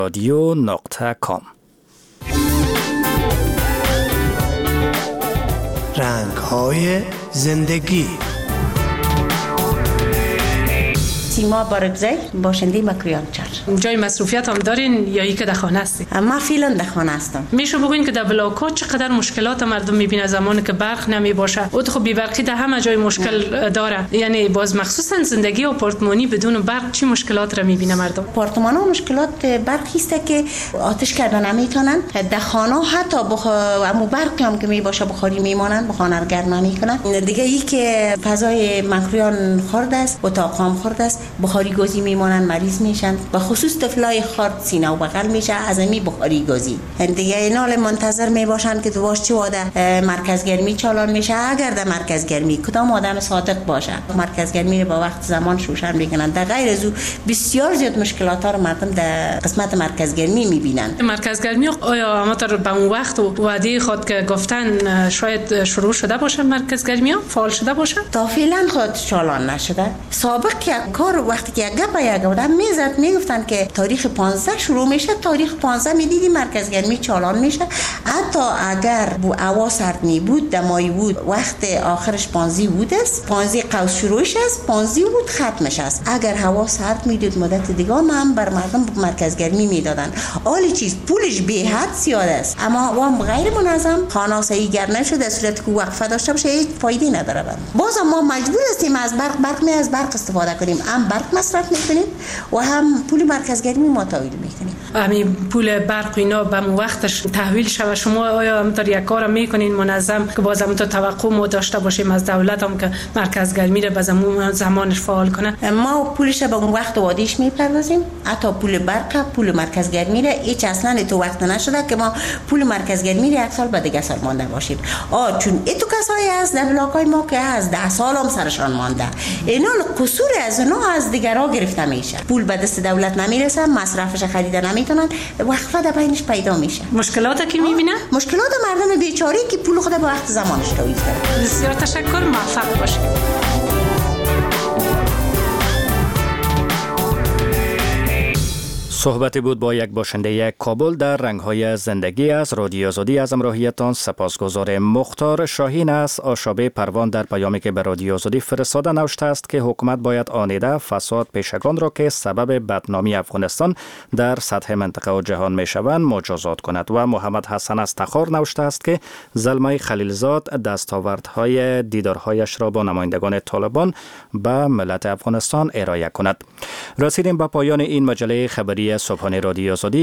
رادیو.com رنگ‌های زندگی. سیما بارگزی باشنده مکریان چر. جای مصروفیت هم دارین یا ای که در خانه هستی؟ ما فعلا در خانه هستم. میشه بگوین که در بلاک‌ها چقدر مشکلات مردم میبینه زمانی که برق نمی باشه. او خب بی برقی در همه جای مشکل داره. یعنی باز مخصوصا زندگی آپارتمانی بدون برق چی مشکلات را میبینه مردم؟ آپارتمان‌ها مشکلات برقی است که آتش کردن نمیتونن. در خانه حتی امو برقی هم که می باشه بخاری میمانن، بخانه رو گرم نمیکنن. دیگه ای که فضای مکریان خرد است، اتاقام خرد است، بخاری گازی میمانن، مریض میشن. و خصوص طفلای خرد سینه و بغل میشه از می بخاری گازی. دیگه اینا منتظر میباشن که تو باش چه واده مرکز گرمی چالان میشه. اگر در مرکز گرمی کدام آدم صادق باشه مرکز گرمی رو با وقت زمان شوشن میکنن. در غیر از او بسیار زیاد مشکلات ها رو مردم در قسمت مرکز گرمی میبینن. مرکز گرمی آیا همونطور به اون وقت و وعده خود که گفتن شاید شروع شده باشه مرکز گرمی ها فعال شده باشه؟ تا فعلا خود چالان نشده. سابق که کار وقتی که یک آدم میزد میگفتن که تاریخ 15 شروع میشه، تاریخ 15 میدیدی مرکز گرمی چالان میشه. حتی اگر بو هوا سرد می بود دمایی بود وقت آخرش 15 بود است، 15 قوس شروعش است، 15 بود ختمش است. اگر هوا سرد میدید مدت دیگه هم بر مردم مرکز گرمی میدادن. حالی چیز پولش به حد زیاد است اما وام غیر منظم خانه صحیح نشده در صورتی که وقفه داشته باشه هیچ فایده نداره. باز ما مجبور هستیم از برق استفاده کنیم. هم برق مصرف میکنیم و هم پول مرکز گرمی ما تحویل میکنیم. همین پول برق اینا به وقتش تحویل شوه. شما آیا همونطور یک کار میکنین منظم که باز همونطور توقع ما داشته باشیم از دولت هم که مرکز گرمی رو به زمانش فعال کنه؟ ما پولش به اون وقت وادیش میپردازیم. حتی پول برق پول مرکز گرمی رو هیچ اصلا تو وقت نشده که ما پول مرکز گرمی رو یک سال بعد دیگه سال مانده باشیم. چون ایتو کسایی از در بلاکای ما که از 10 سال هم سرشان مانده. اینا قصور از اونا از دیگرها گرفته میشه. پول به دست دولت نمیرسه، مصرفش خریده نمیتونن، وقفه در بینش پیدا میشه. مشکلاتی که میبینه؟ مشکلات مردم بیچاره که پول خود به وقت زمانش تحویل کرده. بسیار تشکر، موفق باشید. صحبتی بود با یک باشنده کابل در رنگ‌های زندگی. از رادیو آزادی از همراهیتان سپاسگزار. مختار شاهین است آشابه پروان در پیامی که به رادیو آزادی فرستاده نوشته است که حکومت باید آنیده فساد پیشگان را که سبب بدنامی افغانستان در سطح منطقه و جهان میشوند مجازات کند. و محمد حسن از تخار نوشته است که زلمه خلیلزاد دستاوردهای دیدارهایش را با نمایندگان طالبان به ملت افغانستان ارائه کند. رسیدیم به پایان این مجله خبری صبحانه رادیو آزادی.